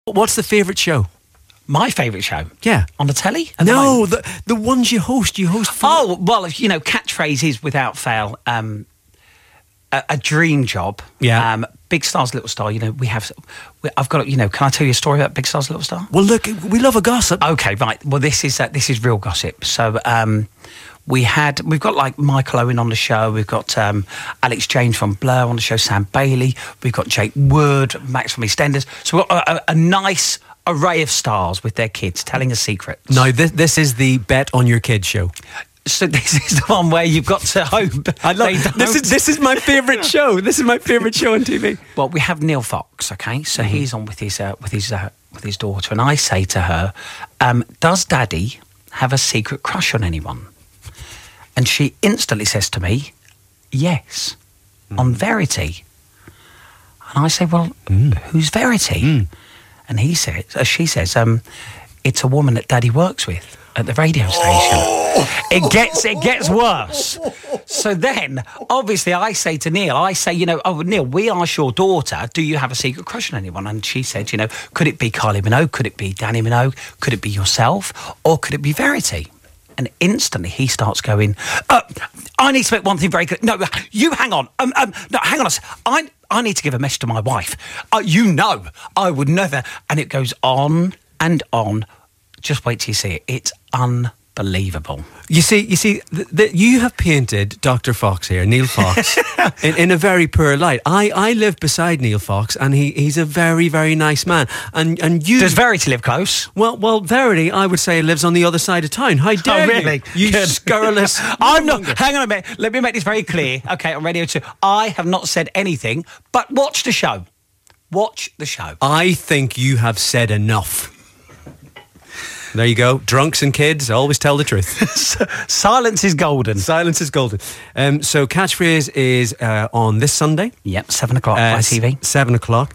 What's the favourite show? My favourite show? Yeah. On the telly? No, the ones you host. You host... Oh, well, catchphrases without fail. A dream job. Yeah. Big Star's Little Star. I've got. Can I tell you a story about Big Star's Little Star? Well, look, we love a gossip. Okay, right. Well, this is real gossip. So, we've got like Michael Owen on the show. We've got Alex James from Blur on the show. Sam Bailey. We've got Jake Wood, Max from EastEnders. So we've got a nice array of stars with their kids telling us secrets. Now, this is the Bet on Your Kids show. So this is the one where you've got to hope. I love this is my favourite show. This is my favourite show on TV. Well, we have Neil Fox. Okay, so he's on with his daughter, and I say to her, "Does Daddy have a secret crush on anyone?" And she instantly says to me, "Yes, on Verity." And I say, "Well, who's Verity?" And she says, "It's a woman that Daddy works with at the radio station." It gets worse. So then, obviously, I say to Neil, Neil, we asked your daughter, do you have a secret crush on anyone? And she said, could it be Kylie Minogue? Could it be Danny Minogue? Could it be yourself? Or could it be Verity? And instantly he starts going, I need to make one thing very clear. No, you hang on. No, hang on a second. I need to give a message to my wife. I would never. And it goes on and on. Just wait till you see it. It's unbelievable. You see, you have painted Dr. Fox here, Neil Fox, in a very poor light. I live beside Neil Fox, and he's a very, very nice man. And you... Does Verity live close? Well, Verity, I would say, lives on the other side of town. How dare really? you scurrilous... I'm not... Hang on a minute. Let me make this very clear. Okay, on Radio 2. I have not said anything, but watch the show. Watch the show. I think you have said enough. There you go. Drunks and kids always tell the truth. Silence is golden. Silence is golden. So Catchphrase is on this Sunday. Yep, 7 o'clock by TV. 7 o'clock.